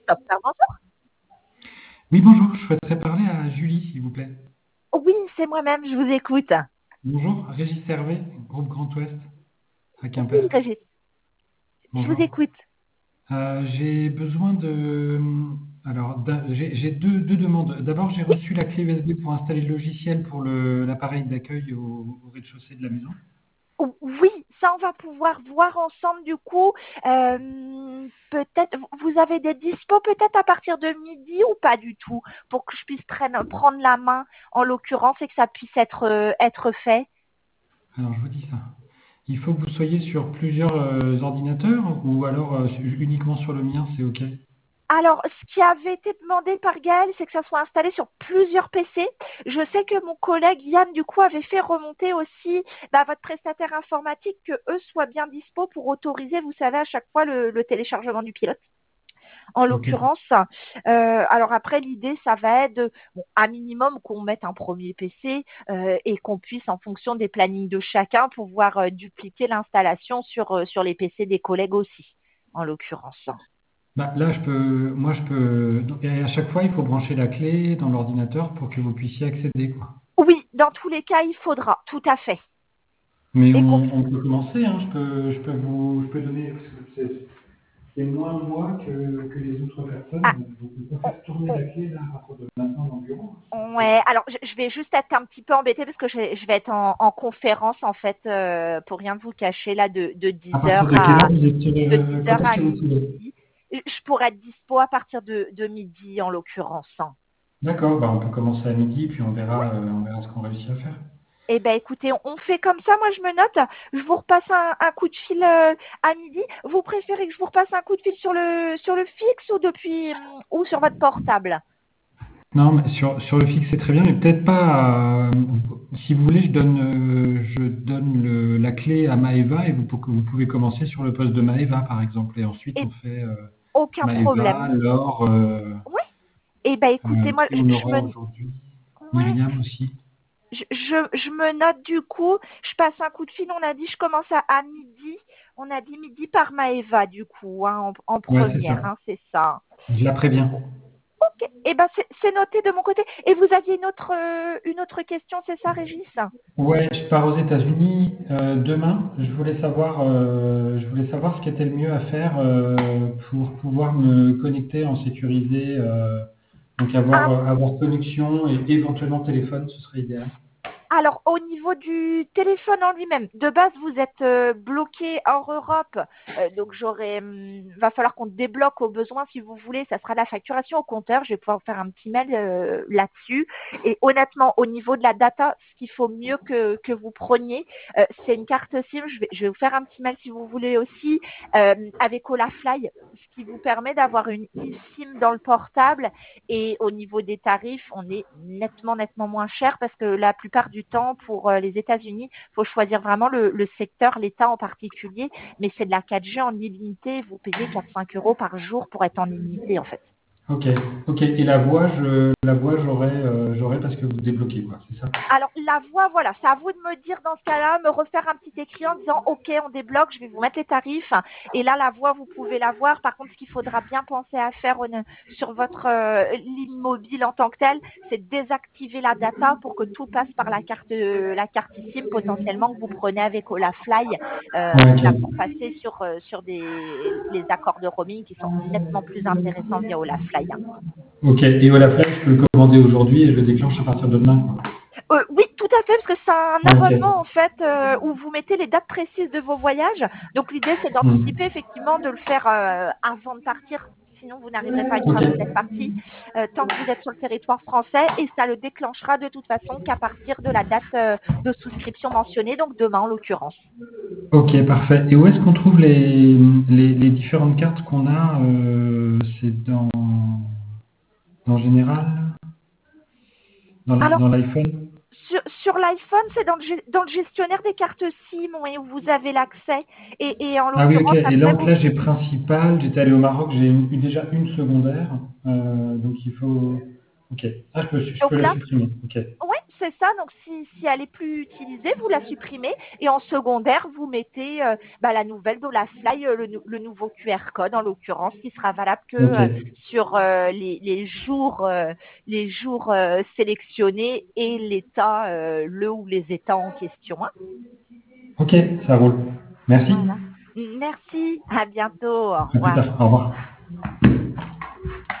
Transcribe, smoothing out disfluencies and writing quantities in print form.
Software, bonjour. Oui, bonjour, je souhaiterais parler à Julie, s'il vous plaît. Oui, c'est moi-même, je vous écoute. Bonjour, Régis Hervé, groupe Grand Ouest, à Oui, Quimper. Régis, je vous Bonjour. écoute. J'ai besoin de... Alors, j'ai deux demandes. D'abord, j'ai Oui, reçu la clé USB pour installer le logiciel pour l'appareil d'accueil au rez-de-chaussée de la maison. oui, ça on va pouvoir voir ensemble du coup. Peut-être, vous avez des dispos peut-être à partir de midi ou pas du tout pour que je puisse prendre la main en l'occurrence et que ça puisse être fait. Alors, je vous dis ça. Il faut que vous soyez sur plusieurs ordinateurs ou alors uniquement sur le mien, c'est OK? Alors, ce qui avait été demandé par Gaël, c'est que ça soit installé sur plusieurs PC. Je sais que mon collègue Yann, du coup, avait fait remonter aussi votre prestataire informatique, que eux soient bien dispo pour autoriser, vous savez, à chaque fois le téléchargement du pilote. En OK. l'occurrence, alors après, l'idée, ça va être, bon, à minimum qu'on mette un premier PC et qu'on puisse, en fonction des plannings de chacun, pouvoir dupliquer l'installation sur les PC des collègues aussi, en l'occurrence. Bah, là, moi, je peux, donc, et à chaque fois, il faut brancher la clé dans l'ordinateur pour que vous puissiez accéder, quoi. Oui, dans tous les cas, il faudra, tout à fait. Mais Et qu'on on peut commencer, hein. Je peux donner, parce que c'est moins moi que les autres personnes. ah, Donc, on peut on- faire tourner la clé là, à partir de maintenant dans le bureau, hein, si vous voulez. ouais, alors je vais juste être un petit peu embêtée parce que je vais être en conférence en fait, pour rien vous cacher là de À 10 partir heures de quelle heure vous de 10 êtes, quand heures est-ce à que vous pouvez? midi. Je pourrais être dispo à partir de midi en l'occurrence. D'accord, bah, on peut commencer à midi, puis Ouais. on verra ce qu'on réussit à faire. Eh ben écoutez, on fait comme ça, moi je me note, je vous repasse un coup de fil à midi. Vous préférez que je vous repasse un coup de fil sur le fixe ou depuis ou sur votre portable? Non, mais sur le fixe, c'est très bien, mais peut-être pas. Si vous voulez, je donne la clé à Maëva et vous pouvez commencer sur le poste de Maëva, par exemple. Et ensuite, Et on fait aucun Maëva, problème. Laure, Oui. Eh ben écoutez, moi qui on je aura me aujourd'hui. ouais. Myriam aussi. Je me note du coup, je passe un coup de fil, on a dit je commence à midi, on a dit midi par Maëva du coup, hein, en Ouais, c'est première, ça. hein, c'est ça. Je la préviens. Ok, eh ben c'est noté de mon côté. Et vous aviez une autre question, c'est ça Régis? Ouais, je pars aux États-Unis demain. Je voulais savoir ce qui était le mieux à faire pour pouvoir me connecter en sécurisé, donc avoir connexion et éventuellement téléphone, ce serait idéal. Alors, au niveau du téléphone en lui-même, de base, vous êtes bloqué hors Europe. Donc, va falloir qu'on débloque au besoin, si vous voulez. Ça sera la facturation au compteur. Je vais pouvoir vous faire un petit mail là-dessus. Et honnêtement, au niveau de la data, ce qu'il faut mieux que vous preniez, c'est une carte SIM. Je vais vous faire un petit mail si vous voulez aussi, avec Olafly, ce qui vous permet d'avoir une eSIM dans le portable. Et au niveau des tarifs, on est nettement moins cher parce que la plupart du temps, pour les États-Unis, il faut choisir vraiment le secteur, l'État en particulier. Mais c'est de la 4G en illimité. Vous payez 4-5 euros par jour pour être en illimité, en fait. Ok, ok. Et la voix, j'aurai parce que vous débloquez, quoi, c'est ça? Alors, la voix, voilà, c'est à vous de me dire dans ce cas-là, me refaire un petit écrit en disant OK, on débloque, je vais vous mettre les tarifs. Et là, la voix, vous pouvez la voir. Par contre, ce qu'il faudra bien penser à faire sur votre ligne mobile en tant que telle, c'est de désactiver la data pour que tout passe par la carte SIM potentiellement que vous prenez avec Olafly, Ouais, ok. pour passer sur les accords de roaming qui sont nettement plus intéressants via Olafly, hein. Ok. Et voilà, Flash, je peux le commander aujourd'hui et je le déclenche à partir de demain, quoi. Oui, tout à fait, parce que c'est un Ouais, ok. abonnement en fait où vous mettez les dates précises de vos voyages. Donc l'idée c'est Hmm. d'anticiper effectivement de le faire avant de partir. Sinon vous n'arriverez pas une fois Ok. que vous êtes parti, tant que vous êtes sur le territoire français, et ça le déclenchera de toute façon qu'à partir de la date de souscription mentionnée, donc demain en l'occurrence. Ok, parfait. Et où est-ce qu'on trouve les différentes cartes qu'on a c'est dans Général, Alors dans l'iPhone? sur l'iPhone, c'est dans le gestionnaire des cartes SIM, oui, où vous avez l'accès. Et en Ah oui, ok. l'occurrence, Et après donc vous. là, j'ai principal. J'étais allé au Maroc, j'ai déjà une secondaire. Donc il faut. Ok. Ah, je peux Donc la là, supprimer. Ok. ouais, c'est ça. Donc, si elle est plus utilisée, vous la supprimez. Et en secondaire, vous mettez la nouvelle de la Fly, le nouveau QR code, en l'occurrence, qui sera valable que Ok, sur les jours sélectionnés et l'état, le ou les états en question, hein. ok, ça roule. Merci. Voilà. Merci. À bientôt. Au À plus revoir. tard. Au revoir.